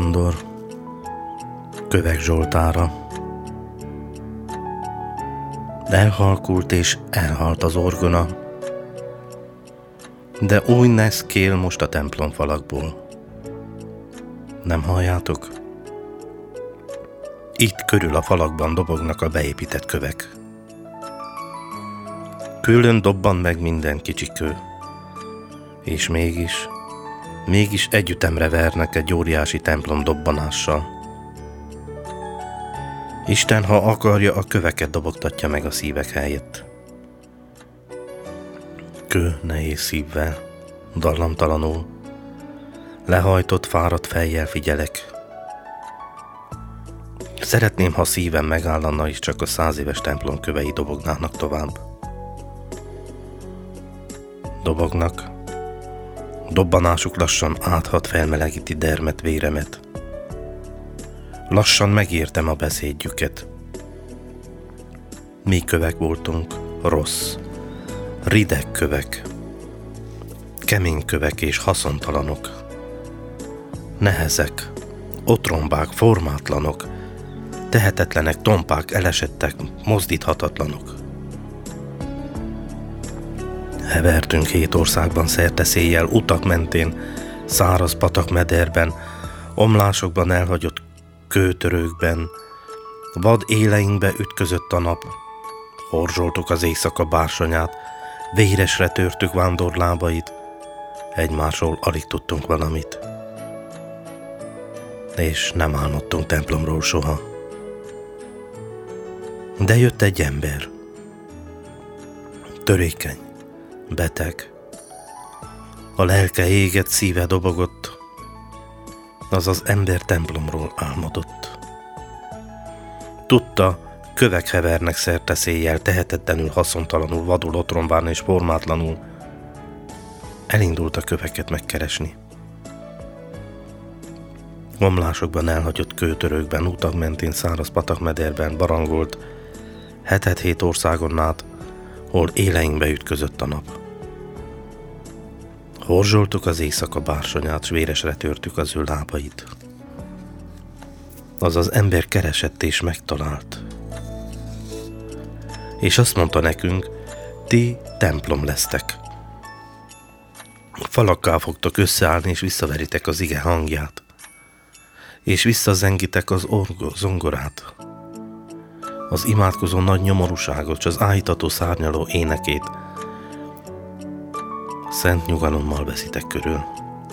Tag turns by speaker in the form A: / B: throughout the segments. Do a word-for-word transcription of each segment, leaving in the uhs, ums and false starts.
A: vándor Kövek Zsoltára. Elhalkult és elhalt az orgona, de új nesz kél most a templom falakból. Nem halljátok? Itt körül a falakban dobognak a beépített kövek. Külön dobban meg minden kicsi kő. És mégis, mégis együttemre vernek egy óriási templom dobbanással. Isten, ha akarja, a köveket dobogtatja meg a szívek helyett. Kő nehéz szívvel, dallamtalanul, lehajtott, fáradt fejjel figyelek. Szeretném, ha szívem megállana, és csak a száz éves templom kövei dobognának tovább. Dobognak. Dobbanásuk lassan áthat, felmelegíti dermet, véremet. Lassan megértem a beszédjüket. Mi kövek voltunk, rossz, rideg kövek, kemény kövek és haszontalanok, nehezek, otrombák, formátlanok, tehetetlenek, tompák, elesettek, mozdíthatatlanok. Hevertünk hét országban szerte-széjjel, utak mentén, száraz patak mederben, omlásokban elhagyott kőtörőkben, vad éleinkbe ütközött a nap, horzsoltuk az éjszaka bársonyát, véresre törtük vándorlábait, egymásról alig tudtunk valamit. És nem álmodtunk templomról soha. De jött egy ember. Törékeny, beteg. A lelke égett, szíve dobogott. Az az ember templomról álmodott. Tudta, kövek hevernek szerte-széjjel, tehetetlenül, haszontalanul, vadul, otrombán és formátlanul. Elindult a köveket megkeresni. Omlásokban elhagyott kőtörőkben, utak mentén, száraz patakmederben barangolt, hetet-hét országon át, hol éleinkbe ütközött a nap. Horzsoltuk az éjszaka bársonyát, s véresre törtük az ő lábait. Az az ember keresett és megtalált. És azt mondta nekünk, ti templom lesztek. Falakká fogtok összeállni, és visszaveritek az ige hangját. És visszazengitek az orgo, zongorát. Az imádkozó nagy nyomorúságot, s az áhítató szárnyaló énekét. Szent nyugalommal veszitek körül.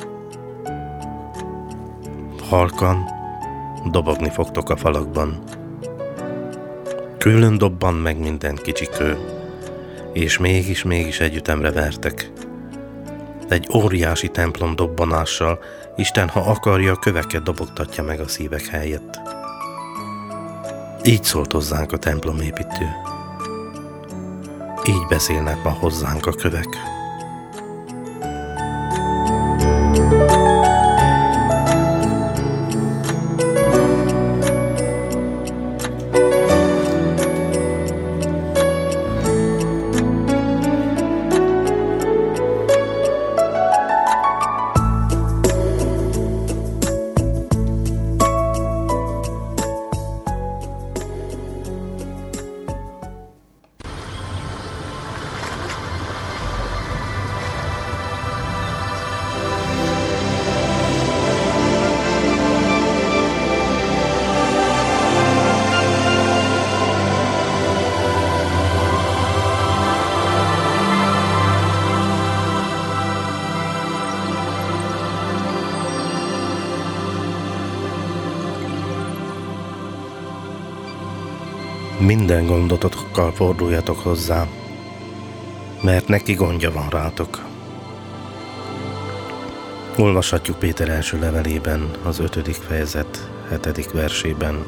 A: Halkan dobogni fogtok a falakban. Külön dobban meg minden kicsi kő, és mégis-mégis együttemre vertek. Egy óriási templom dobbanással, Isten, ha akarja, a köveket dobogtatja meg a szívek helyett. Így szólt hozzánk a templomépítő. Így beszélnek ma hozzánk a kövek. Minden gondotokkal forduljatok hozzá, mert neki gondja van rátok. Olvashatjuk Péter első levelében, az ötödik fejezet, hetedik versében.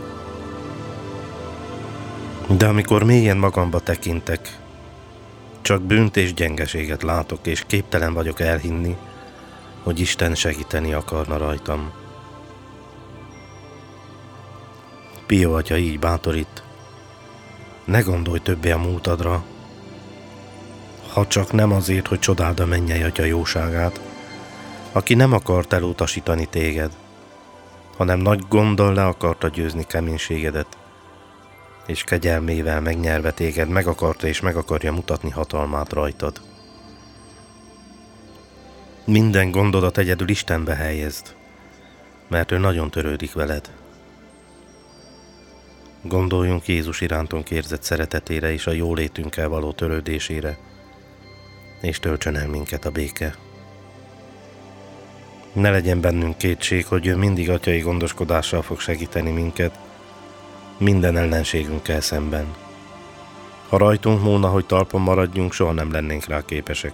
A: De amikor mélyen magamba tekintek, csak bűnt és gyengeséget látok, és képtelen vagyok elhinni, hogy Isten segíteni akarna rajtam. Pio atya így bátorít: ne gondolj többé a múltadra, ha csak nem azért, hogy csodáld a mennyei atya jóságát, aki nem akart elutasítani téged, hanem nagy gonddal le akarta győzni keménységedet, és kegyelmével megnyerve téged meg akarta és meg akarja mutatni hatalmát rajtad. Minden gondodat egyedül Istenbe helyezd, mert ő nagyon törődik veled. Gondoljunk Jézus irántunk érzett szeretetére és a jólétünkkel való törődésére, és töltsön el minket a béke. Ne legyen bennünk kétség, hogy ő mindig atyai gondoskodással fog segíteni minket, minden ellenségünkkel szemben. Ha rajtunk múlna, hogy talpon maradjunk, soha nem lennénk rá képesek.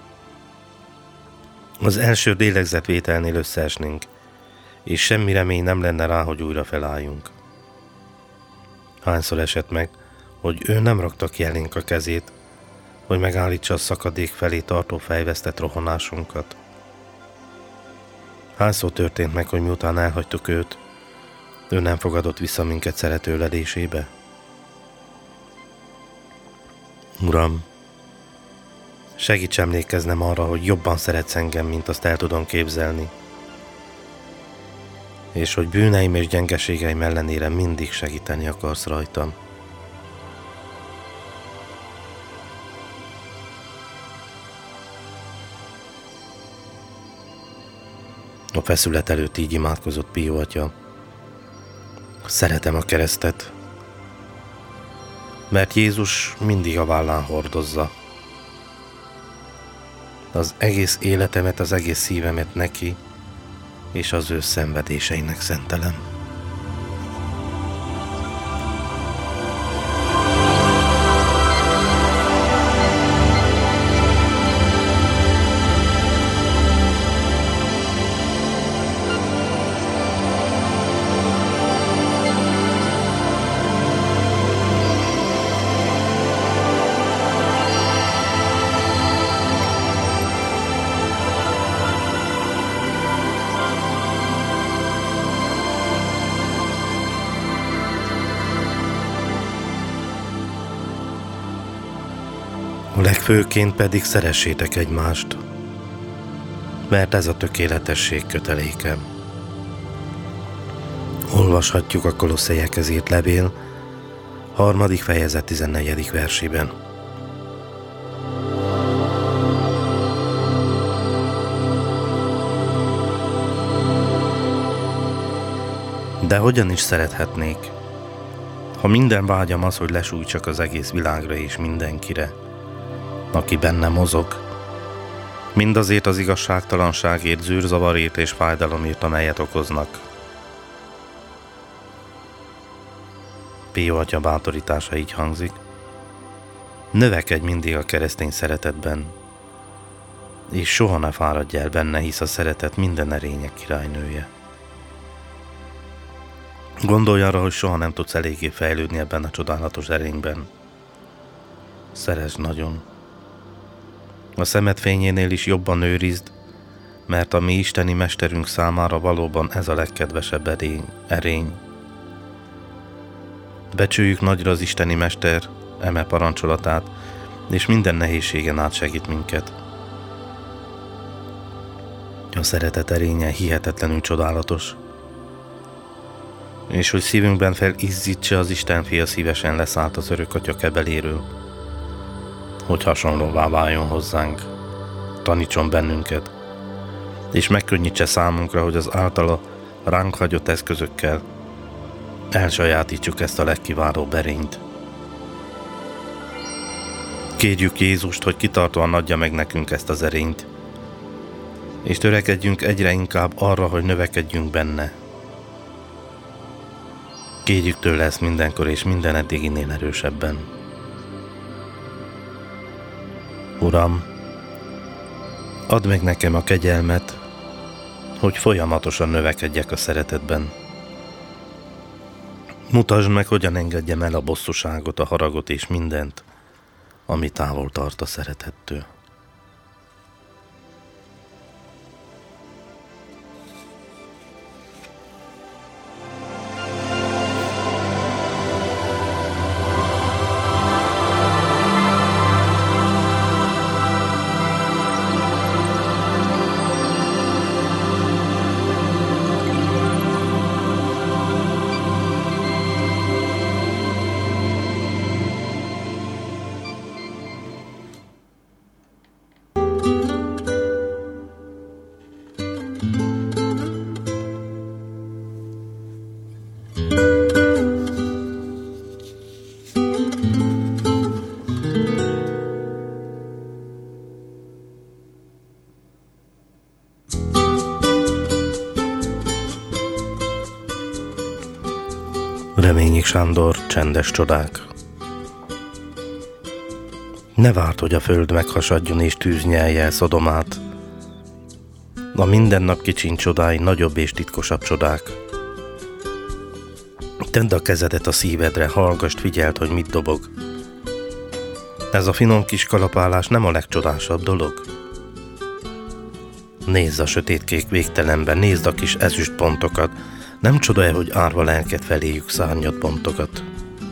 A: Az első lélegzetvételnél összeesnénk, és semmi remény nem lenne rá, hogy újra felálljunk. Hányszor esett meg, hogy ő nem rakta ki elénk a kezét, hogy megállítsa a szakadék felé tartó fejvesztett rohanásunkat. Hányszor történt meg, hogy miután elhagytuk őt, ő nem fogadott vissza minket szerető lelésébe? Uram, segíts emlékeznem arra, hogy jobban szeretsz engem, mint azt el tudom képzelni, és hogy bűneim és gyengeségeim ellenére mindig segíteni akarsz rajtam. A feszület előtt így imádkozott Pió atya. Szeretem a keresztet, mert Jézus mindig a vállán hordozza. Az egész életemet, az egész szívemet neki és az ő szenvedéseinek szentelem. Legfőként pedig szeressétek egymást, mert ez a tökéletesség köteléke. Olvashatjuk a Kolosszaiekhez írt levél harmadik fejezet tizennegyedik versében. De hogyan is szerethetnék, ha minden vágyam az, hogy lesújtsak az egész világra és mindenkire, aki benne mozog, mindazért az igazságtalanságért, zűrzavarért és fájdalomért, amelyet okoznak. Pió atya bátorítása így hangzik: növekedj mindig a keresztény szeretetben, és soha ne fáradj el benne, hisz a szeretet minden erények királynője. Gondolj arra, hogy soha nem tudsz eléggé fejlődni ebben a csodálatos erényben. Szeresd nagyon. A szemed fényénél is jobban őrizd, mert a mi isteni mesterünk számára valóban ez a legkedvesebb erény. erény. Becsüljük nagyra az isteni mester eme parancsolatát, és minden nehézségen át segít minket. A szeretet erénye hihetetlenül csodálatos, és hogy szívünkben felizzítse az Isten fia szívesen leszállt az örök atya kebeléről, hogy hasonlóvá váljon hozzánk, tanítson bennünket, és megkönnyítse számunkra, hogy az általa ránk hagyott eszközökkel elsajátítsuk ezt a legkiválóbb erényt. Kérjük Jézust, hogy kitartóan adja meg nekünk ezt az erényt, és törekedjünk egyre inkább arra, hogy növekedjünk benne. Kérjük tőle ezt mindenkor és minden eddiginél erősebben. Uram, add meg nekem a kegyelmet, hogy folyamatosan növekedjek a szeretetben. Mutasd meg, hogyan engedjem el a bosszúságot, a haragot és mindent, ami távol tart a szeretettől. Reményi Sándor, Csendes csodák. Ne várd, hogy a föld meghasadjon és tűz nyelje el Szodomát. A mindennap kicsiny csodái nagyobb és titkosabb csodák. Tedd a kezedet a szívedre, hallgasd, figyeld, hogy mit dobog. Ez a finom kis kalapálás nem a legcsodásabb dolog. Nézd a sötétkék végtelenben, nézd a kis ezüst pontokat. Nem csoda-e, hogy árva lelked feléjük szárnyat pontokat?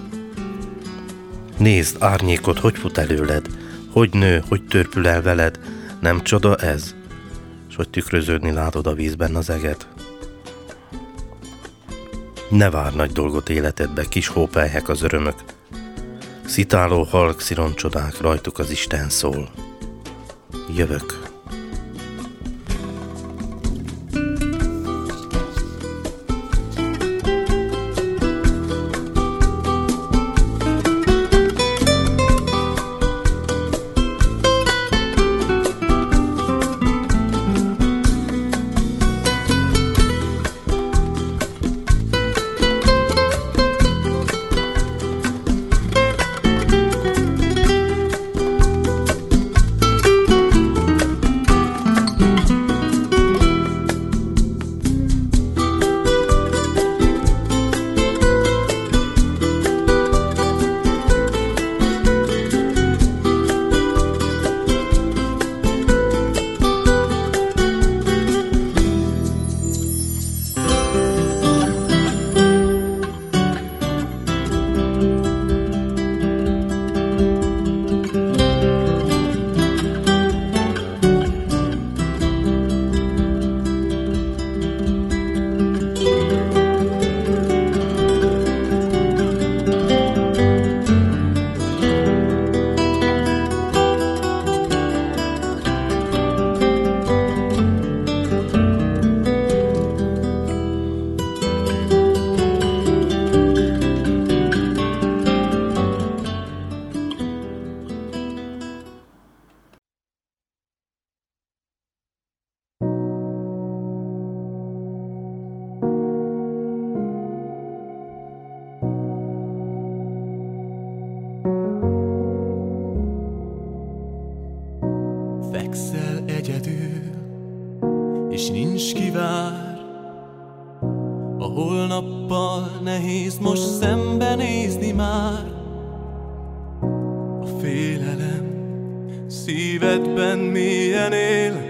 A: Nézd árnyékot, hogy fut előled, hogy nő, hogy törpül el veled. Nem csoda ez, s hogy tükröződni látod a vízben az eget? Ne vár nagy dolgot életedbe, kis hópelyhek az örömök. Szitáló halk szironcsodák, rajtuk az Isten szól. Jövök.
B: Fekszel egyedül, és nincs kivár. A holnappal nehéz most szembenézni már. A félelem szívedben mélyen él.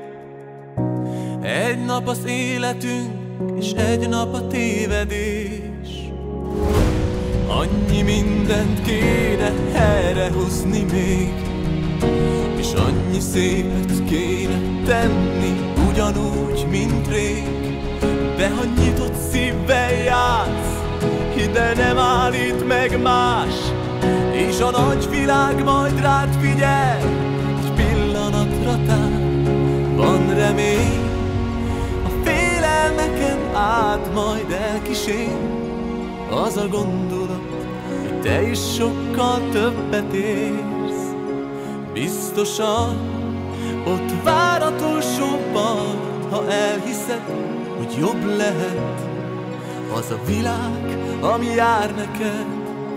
B: Egy nap az életünk, és egy nap a tévedés. Annyi mindent kéne helyrehozni még, és annyi szépet kéne tenni, ugyanúgy, mint rég. De ha nyitott szívvel játsz, hidd el, nem állít meg más, és a nagy világ majd rád figyel. Egy pillanatra tán van remény, a félelmeken át majd elkísér az a gondolat, hogy te is sokkal többet érsz. Biztosan ott vár a túlsó part, ha elhiszed, hogy jobb lehet az a világ, ami jár neked.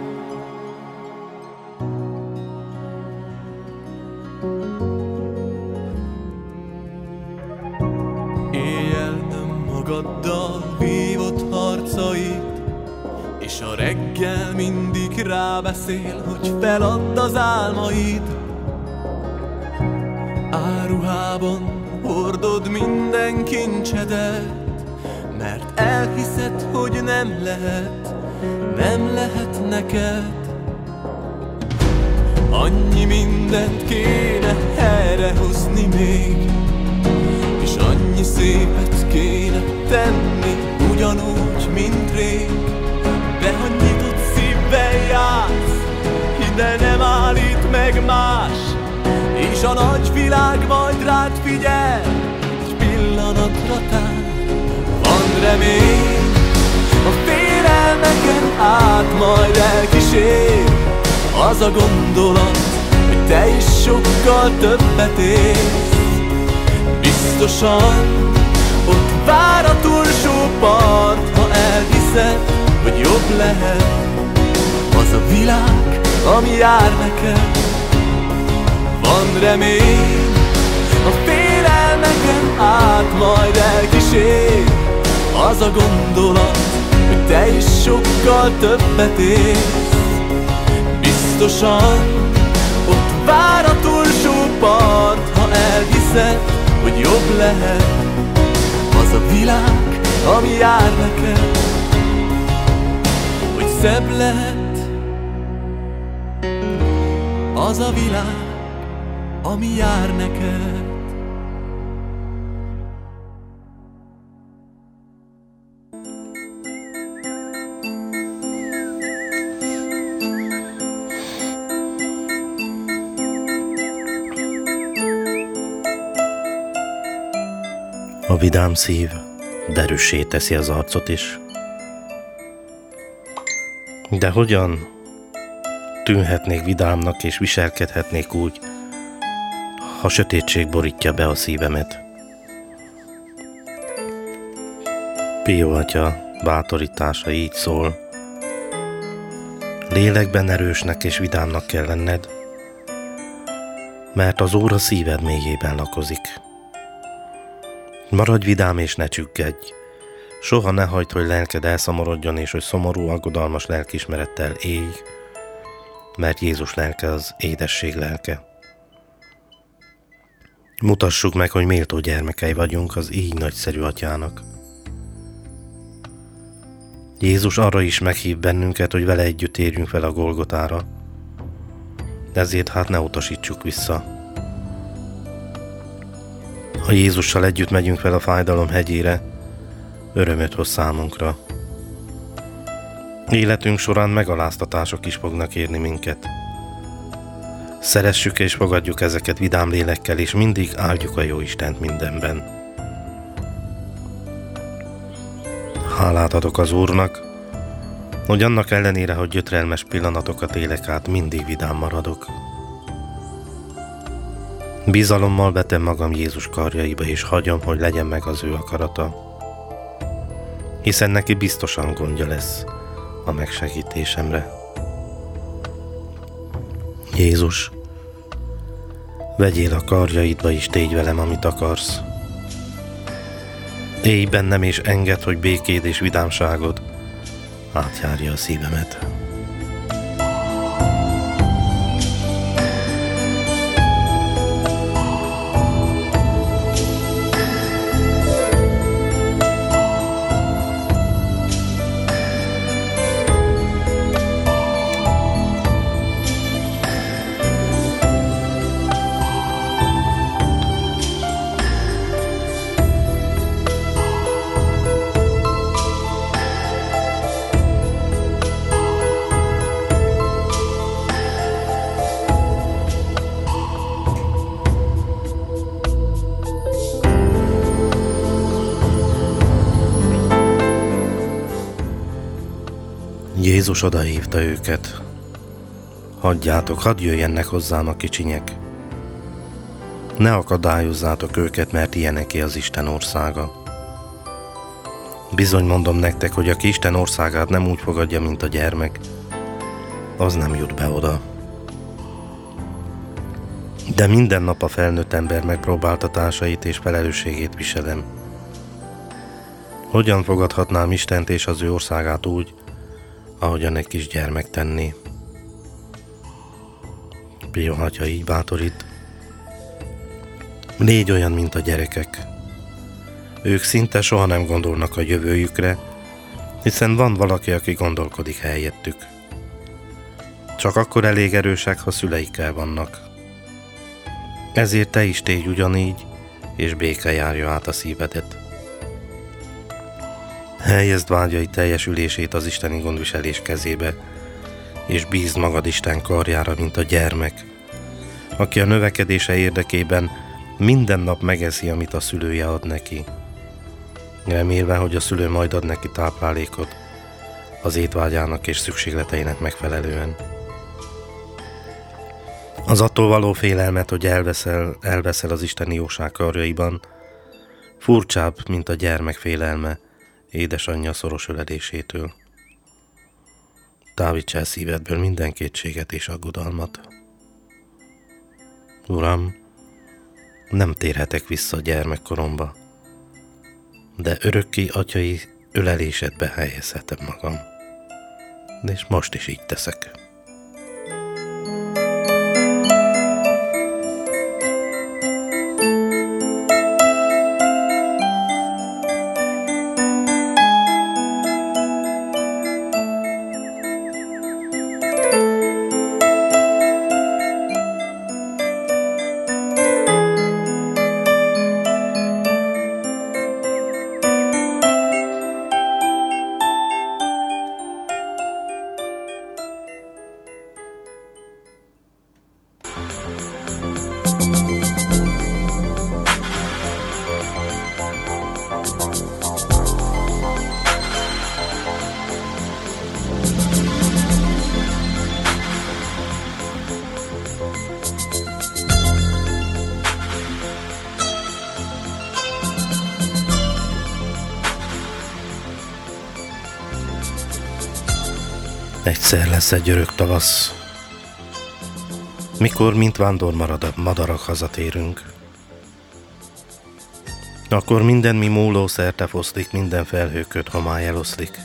B: Éjjel nem magaddal vívott harcaid, és a reggel mindig rábeszél, hogy feladd az álmaid. Áruhában hordod minden kincsedet, mert elhiszed, hogy nem lehet, nem lehet neked. Annyi mindent kéne helyrehozni még, és annyi szépet kéne tenni, ugyanúgy, mint rég. De ha nyitott szívvel játsz, hidd el, nem állít meg más, és a nagy világ majd rád figyel. Egy pillanatra tán van remény, a félelmeken át majd elkísér az a gondolat, hogy te is sokkal többet érsz. Biztosan ott vár a túlsó part, ha elhiszed, hogy jobb lehet ami jár neked. Van remény, a félelmeken át majd elkísér az a gondolat, hogy te is sokkal többet érsz. Biztosan ott vár a túlsó part, ha elhiszed, hogy jobb lehet az a világ, ami jár neked, hogy szebb lehet az a világ, ami jár neked.
A: A vidám szív derűssé teszi az arcot is. De hogyan tűnhetnék vidámnak és viselkedhetnék úgy, ha sötétség borítja be a szívemet? Pio atya bátorítása így szól: lélekben erősnek és vidámnak kell lenned, mert az Úr a szíved mélyében lakozik. Maradj vidám és ne csüggedj. Soha ne hagyd, hogy lelked elszomorodjon, és hogy szomorú, aggodalmas lelkiismerettel élj, mert Jézus lelke az édesség lelke. Mutassuk meg, hogy méltó gyermekei vagyunk az így nagyszerű atyának. Jézus arra is meghív bennünket, hogy vele együtt érjünk fel a Golgotára. Ezért hát ne utasítsuk vissza. Ha Jézussal együtt megyünk fel a fájdalom hegyére, örömöt hoz számunkra. Életünk során megaláztatások is fognak érni minket. Szeressük és fogadjuk ezeket vidám lélekkel, és mindig áldjuk a Jóistent mindenben. Hálát adok az Úrnak, hogy annak ellenére, hogy gyötrelmes pillanatokat élek át, mindig vidám maradok. Bizalommal vetem magam Jézus karjaiba, és hagyom, hogy legyen meg az ő akarata, hiszen neki biztosan gondja lesz a megsegítésemre. Jézus, vegyél a karjaidba és tégy velem, amit akarsz. Élj bennem és engedd, hogy békéd és vidámságod átjárja a szívemet. Jézus odahívta őket. Hagyjátok, hadd jöjjenek hozzám a kicsinyek. Ne akadályozzátok őket, mert ilyeneké az Isten országa. Bizony mondom nektek, hogy aki Isten országát nem úgy fogadja, mint a gyermek, az nem jut be oda. De minden nap a felnőtt ember megpróbáltatásait és felelősségét viselem. Hogyan fogadhatnám Istent és az ő országát úgy, ahogyan egy kis gyermek tenné? Pio atya így bátorít: légy olyan, mint a gyerekek. Ők szinte soha nem gondolnak a jövőjükre, hiszen van valaki, aki gondolkodik helyettük. Csak akkor elég erősek, ha szüleikkel vannak. Ezért te is tégy ugyanígy, és béke járja át a szívedet. Helyezd vágyai teljesülését az isteni gondviselés kezébe, és bízd magad Isten karjára, mint a gyermek, aki a növekedése érdekében minden nap megeszi, amit a szülője ad neki, remélve, hogy a szülő majd ad neki táplálékot az étvágyának és szükségleteinek megfelelően. Az attól való félelmet, hogy elveszel, elveszel az isteni jóság karjaiban, furcsább, mint a gyermek félelme édesanyja szoros ölelésétől. távítsa el szívedből minden kétséget és aggodalmat. Uram, nem térhetek vissza a gyermekkoromba, de örökké atyai ölelésedbe helyezhetem magam. És most is így teszek. Egyszer lesz egy örök tavasz, mikor mint vándor marad, madarak hazatérünk. Akkor minden mi múló szerte foszlik, minden felhőköt homály eloszlik.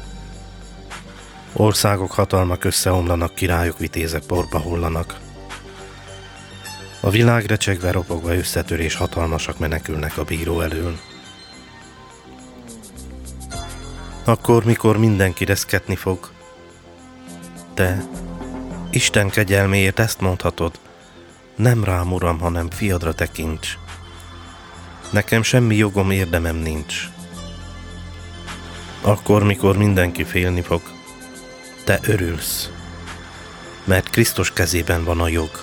A: Országok, hatalmak összeomlanak, királyok, vitézek porba hullanak. A világ recsegve, ropogva összetör és hatalmasak menekülnek a bíró elől. Akkor, mikor mindenki reszketni fog, te, Isten kegyelméért ezt mondhatod, nem rám, Uram, hanem fiadra tekints. Nekem semmi jogom, érdemem nincs. Akkor, mikor mindenki félni fog, te örülsz, mert Krisztus kezében van a jog.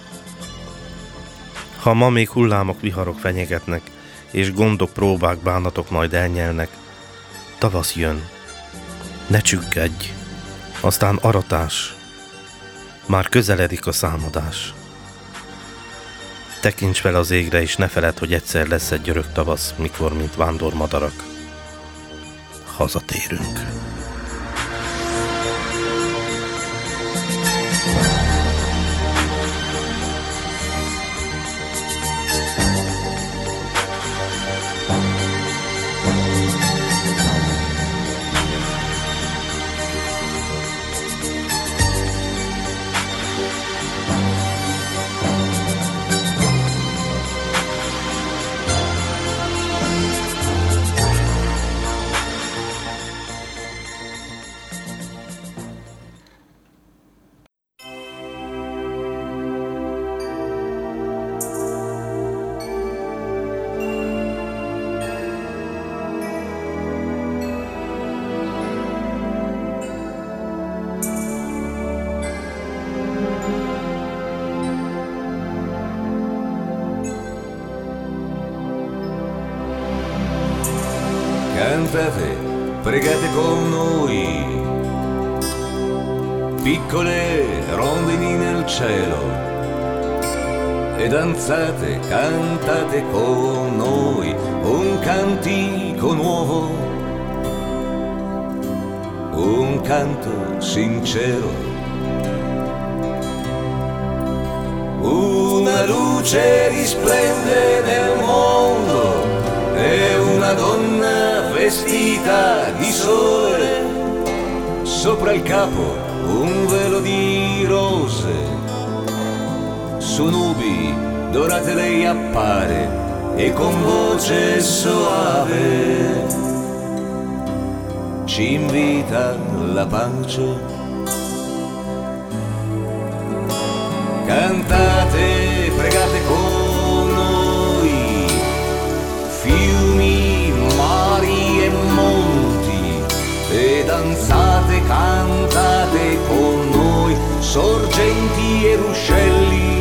A: Ha ma még hullámok, viharok fenyegetnek, és gondok, próbák, bánatok majd elnyelnek, tavasz jön, ne csüggedj, aztán aratás, már közeledik a számadás. Tekints fel az égre, és ne feledd, hogy egyszer lesz egy örök tavasz, mikor, mint vándormadarak, hazatérünk.
C: Cantate, pregate con noi, piccole rondini nel cielo, e danzate, cantate con noi un cantico nuovo, un canto sincero, una luce risplende nel mondo e una donna vestita di sole, sopra il capo un velo di rose, su nubi dorate lei appare e con voce soave ci invita alla pace. Cantate, pregate con noi, fiumi, mari e monti, e danzate, cantate con noi, sorgenti e ruscelli,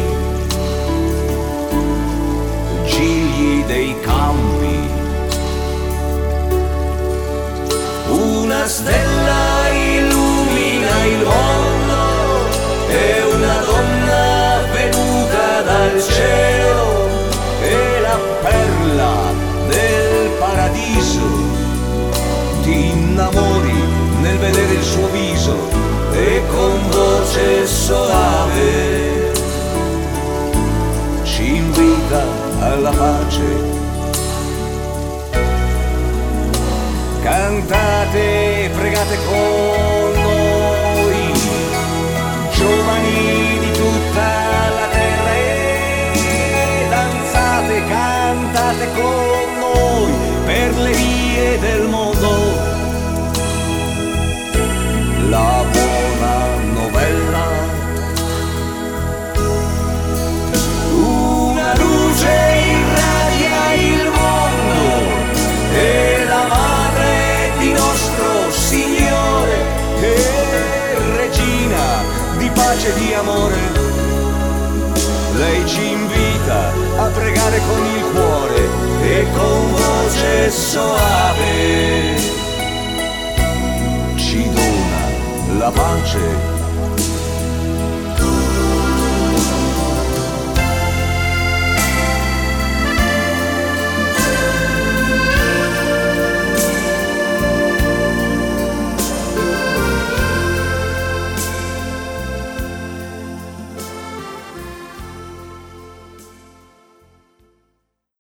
C: gigli dei campi. Una stella illumina il mondo e una donna venuta dal cielo è la perla del paradiso. Ti innamori nel vedere il suo viso e con voce soave ci invita alla pace. Cantate, pregate con noi, giovani di tutta la terra, e danzate, cantate con noi per le vie del mondo. La buona novella, una luce irradia il mondo, e la madre di nostro Signore e regina di pace e di amore. Lei ci invita a pregare con il cuore e con voce soave ci dona la pace